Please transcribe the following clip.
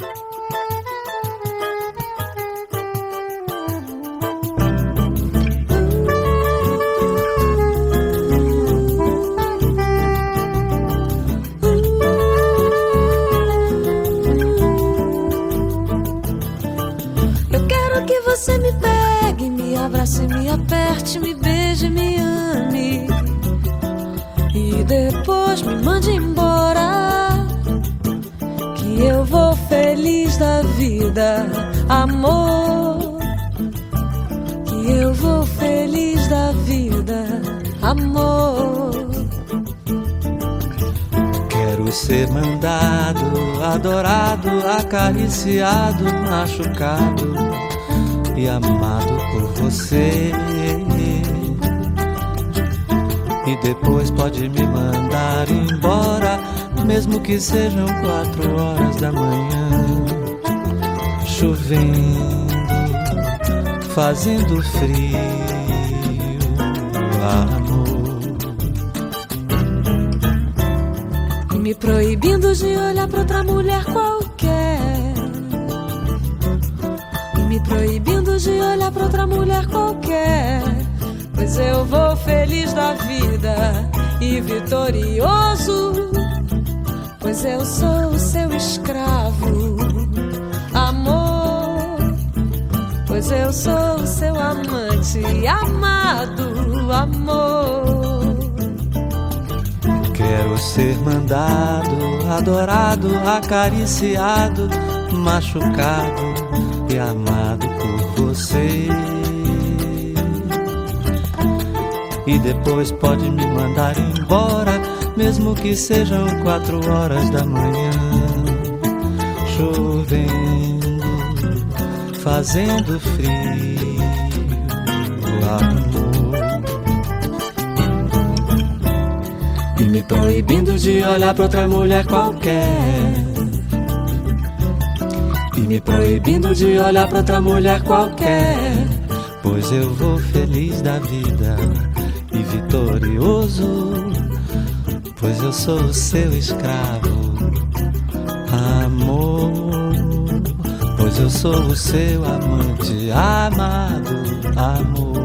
Você me pegue, me abrace, me aperte, me beije, me ame e depois me mande embora, que eu vou feliz da vida, amor, que eu vou feliz da vida, amor. Quero ser mandado, adorado, acariciado, machucado e amado por você. E depois pode me mandar embora, mesmo que sejam 4 horas da manhã, chovendo, fazendo frio, amor. Me proibindo de olhar pra outra mulher qualquer, me proibindo de olhar pra outra mulher qualquer, pois eu vou feliz da vida e vitorioso, pois eu sou o seu escravo, amor, pois eu sou o seu amante amado, amor. Quero ser mandado, adorado, acariciado, machucado e amado por você. E depois pode me mandar embora, mesmo que sejam 4 horas da manhã, chovendo, fazendo frio, amor. E me proibindo de olhar pra outra mulher qualquer, e me proibindo de olhar pra outra mulher qualquer, pois eu vou feliz da vida e vitorioso, pois eu sou o seu escravo, amor, pois eu sou o seu amante amado, amor.